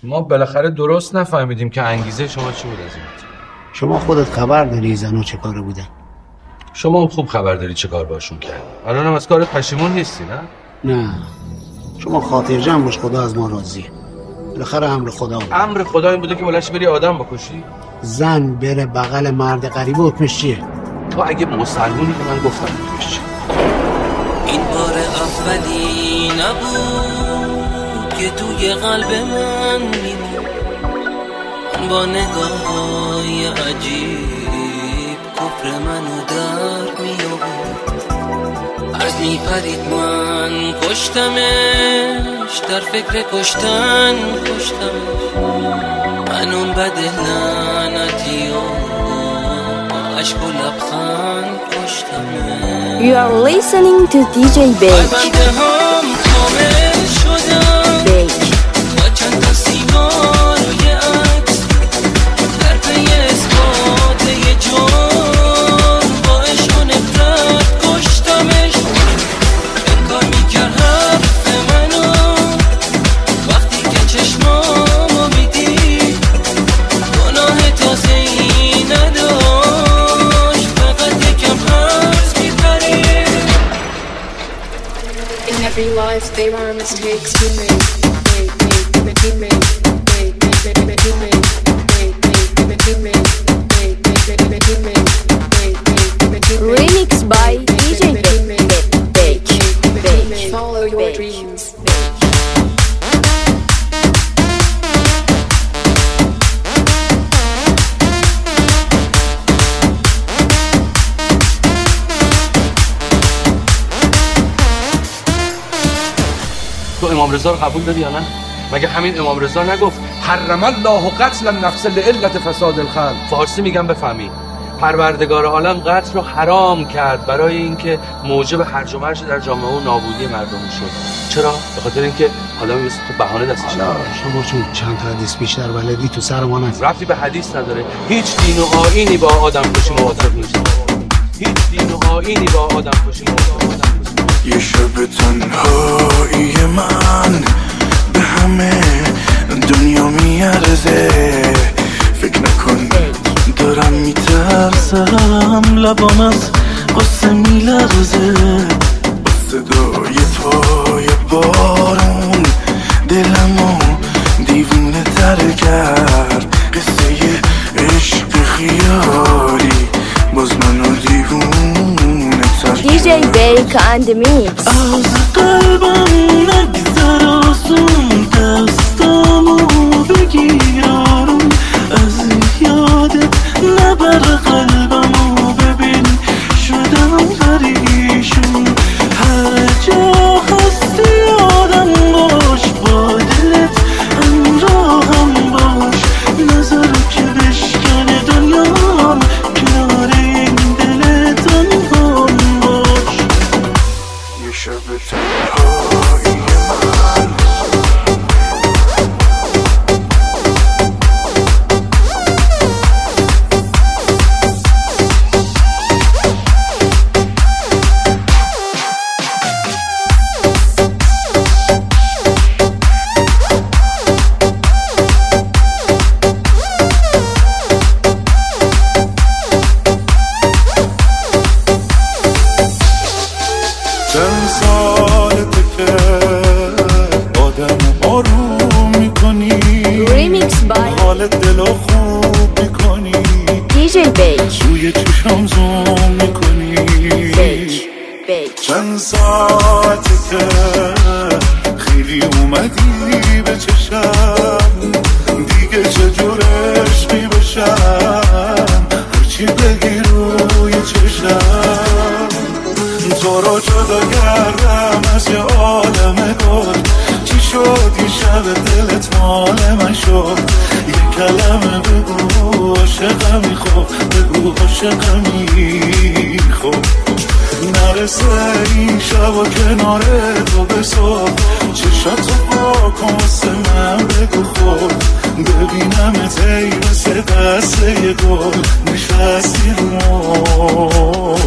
ما بالاخره درست نفهمیدیم که انگیزه شما چی بود از این. شما خودت خبر داری زنو چه کاره بودن؟ شما هم خوب خبر داری چه کار باشون کرد. الان هم از کارت پشیمون نیستی نه؟ شما خاطر جمع باش، خدا از ما راضیه. بالاخره امر خدا بود. امر خدا این بوده که بلنش بری آدم بکشی؟ زن بره بغل مرد غریبه حکمش چیه؟ تو اگه مسلمونی که من گفتم حکمش چیه؟ این بار اولی نبود که توی قلب من میمون، با نگاه‌های عجیب کفر منو در میآورد. از میپرید من کشتمش، در فکر کشتن کشتمش. من اون بد لعنتی و عشق و لبخند کشتمش. You are listening to DJ Bake. بنده هم کامل شدم با چند تا سیگار عکس در پی اثبات یه جان، با عشق و نفرت کشتمش. انگار میکرد حرف منو وقتی که چشمامو میدید، گناه تازه‌ای نداشت، فقط یکم حرف میپرید. In every life there are mistakes we made. Remix by DJ Bake. Follow your dreams. تو امام رضا رو قبول داری یا نه؟ مگه همین امام رضا نگفت حرم الله قتل النفس لعلت فساد الخلق؟ فارسی میگم بفهمی. پروردگار عالم قتل رو حرام کرد برای اینکه موجب هرج و مرج در جامعه و نابودی مردم شد. چرا؟ به خاطر اینکه آدمی مثل تو بهانه دستش نمیاد. شما چون چند تا حدیث بیشتر بلدی تو سر ما نزن. ربطی به حدیث نداره. هیچ دین و آیینی با آدم کشی موافق نیست. هیچ دین و آیینی با آدم کشی موافق نیست. یه شب تنهایی من به همه دنیا میارزه. فکر نکن دارم میترسم، لبام از قصه میلرزه. با صدای پای بارون دلمو دیوونه تر کرد. قصه عشق خیالی باز منو دیوونه تر کرد. DJ Bake and Mix. از قلبم نگذر آسون، دستامو بگیر آروم. از یادت نبر قلبمو، ببین شدم پریشون. هر جا هستی آدم باش، با دلت همراهم باش. نظر که بشکنه دنیام، کنار این دل تنهام باش. یه شب تنهایی من توی چشم زوم میکنی. چند ساعته که خیلی اومدی به چشم، دیگه چجورش میبشم. هرچی بگی روی چشم، تو رو جدا کردم از یه عالم گل. چی شد یه شب دلت مال من شد؟ یه کلمه بگو عاشقمی، خب بگو عاشقمی، خب نرسه این شب و کنار تو به صبح. چشاتو پاکن واسه من بگو خب، ببینم تی واسه دسته یه گل نشستی رو.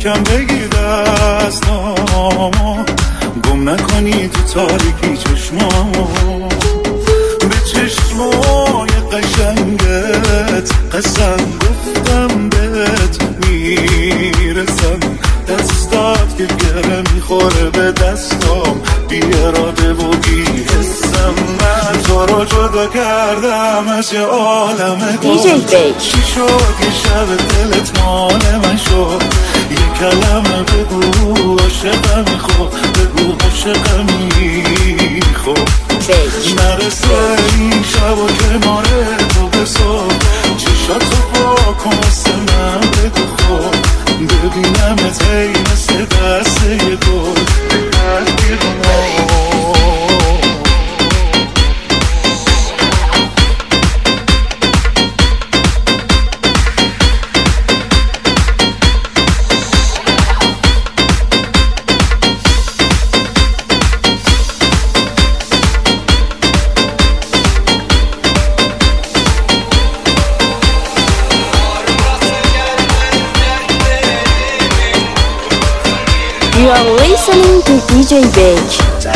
محکم بگیر دستامو، گم نکنی تو تاریکی چشمامو. به چشمای قشنگت قسم گفتم بهت میرسم، دستات که گره میخوره به دستام، بی اراده و بی حسم. من تو رو جدا کردم از یه عالم گل، چی شد یه شب دلت مال من شد؟ یه کلمه بگو عاشقم خب، بگو عاشقم خب. نرسه این شب و کنار تو بسو، چشاتو پاکن واسه من بگو خب، ببینمت هی مثل دسته یه گل You are listening to DJ Beck.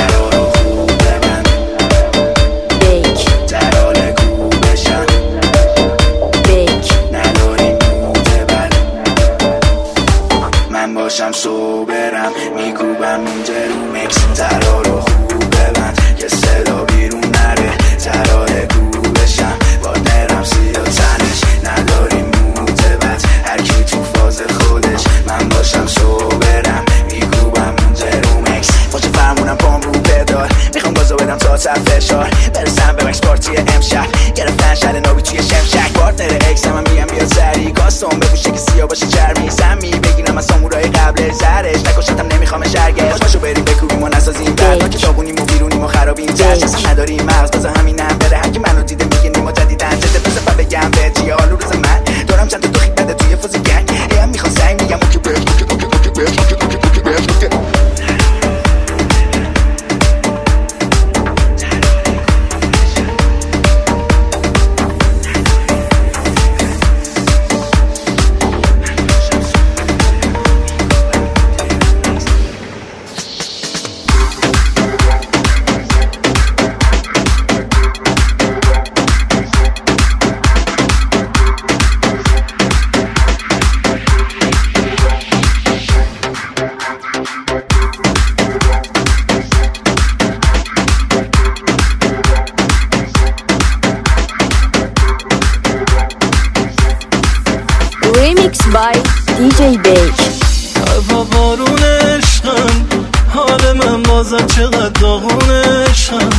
Beck. Beck. من صبرم میکوبم اونجا رو مکس، ترا رو خوب ببند که صدا بیرون نره، ترا گو بشم با درم سیا تنش، نداریم موتبت هر کی تو فاز خودش، من باشم صبرم میکوبم اونجا رو مکس، باشه فرمونم پام رو بدار، میخوام گازو بدم تا سر فشار، برسم به مکس پارتی امشب، گرفتن شهر نابی توی شمشک، پارتنر اکس هم میگم بیا سری، کاستون بپوشه که سیا باشه چرمی، سمی بگیرم از سامورای قبل زرش، نکشتم نمیخوام شرگش، باشو بریم بکوبیم و نسازیم بعد، ما که داغونیم و بیرونیم و خرابیم ترس، اصلا نداریم مغز بازا همینم بره، هر کی منو دیده میگه نیما جدیدن جده، بزن پا بگم به چیه حالو روز من، دارم چند تا دخیل بده توی فاز گنگ، هم میخوان سنگ میگم اوکی برش Remix by DJ Beck. با بارون عشقم، حال من بازم چقدر داغون عشقم،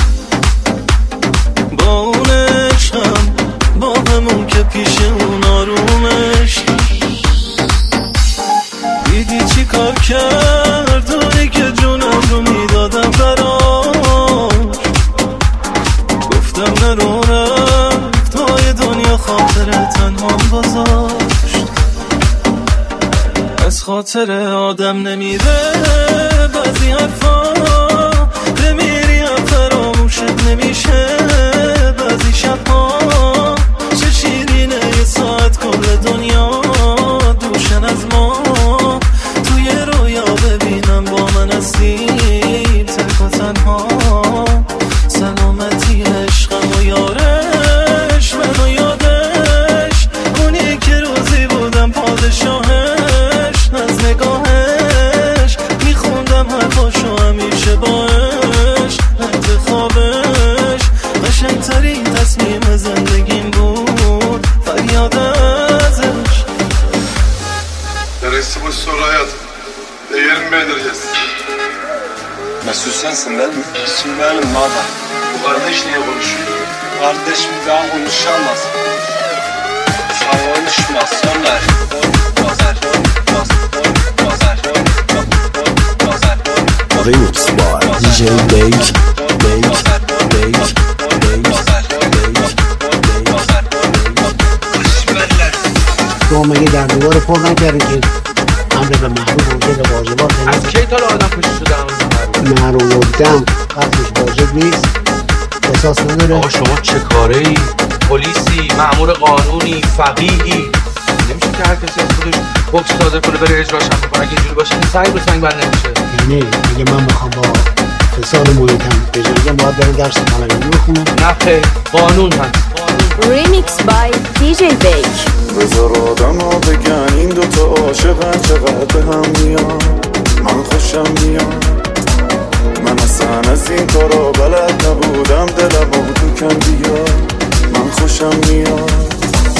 با اون عشقم، با همون که پیش اون آروم عشقم. دیدی چی کار کرد اونی که جونم رو میدادم براش، گفتم نرو رفت های دنیا خاطر تنهام گذاشت، از خاطر آدم نمیره بعضی حرفا، بمیری هم فراموشت نمیشه بعضی شبها، چه شیرینه یه ساعت کل دنیا دوشن از ما، توی رویا ببینم با من هستی تک و تنها، سلامتی عشقم و یارش منو یادش، اونی که روزی بودم پادشاهش، از نگاهش میخوندم حرفاشو همیشه باش، انتخابش قشنگترین تصمیم زندگیم بود، فریاد ازش. Neresi bu soru hayatım? Değerim belirleyeceğiz. Mesut sensin değil mi? İsim benim Nada. Bu kardeş niye konuşuyor? Kardeşim daha konuşamaz. Sen konuşma Somer. Remix by DJ Beck. تو مگه در دیوار پر نکردی که امر به معروف و نهی عن واجبات؟ از کی تا آدم کشته شده معروف دم قتلش واجب نیست، قصاص نداره. آقا شما چه کاره ای؟ پلیسی، مأمور قانونی، فقیهی، نمیشه که هر کسی از خودش حکم صادر کنه بره اجراش هم میکنه. اگه اینجوری باشه سنگ رو سنگ بند نمیشه. یعنی اگه من بخوام با فساد محیطم بجنگم باید برم درس طلبی بخونم؟ نه خیر، قانون هست. Remix by DJ Bake. بذار آدم ها بگن این دوتا عاشقن چقدر به هم میان. من خوشم میان، من اصلا از این کارا بلد نبودم، دلم رو تو کم بیا. من خوشم میاد،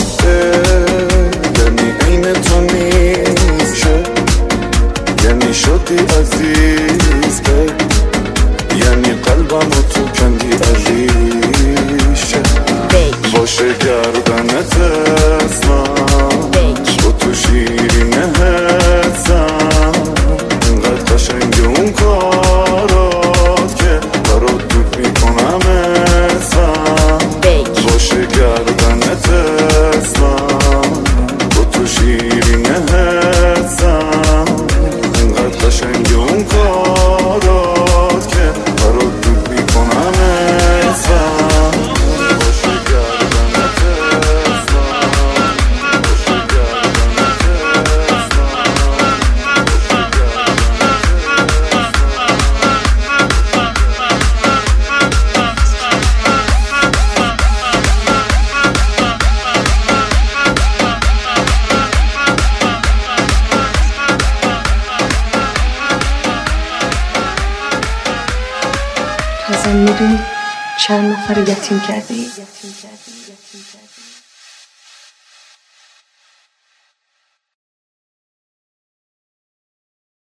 یعنی این تو نیشه، یعنی شدی عزیز، یعنی قلبم رو تو کندی عریشه. باشه گردنت اسمم، با تو شیرین حسم، اینقدر قشنگ اون کارات که برات دود میکنم اسمم. باشه گردنت اسمم، با تو شیرین حسم، اینقدر قشنگ اون کارات که برات دود میکنم اسمم. میدونی چند نفر یتیم کرده ای؟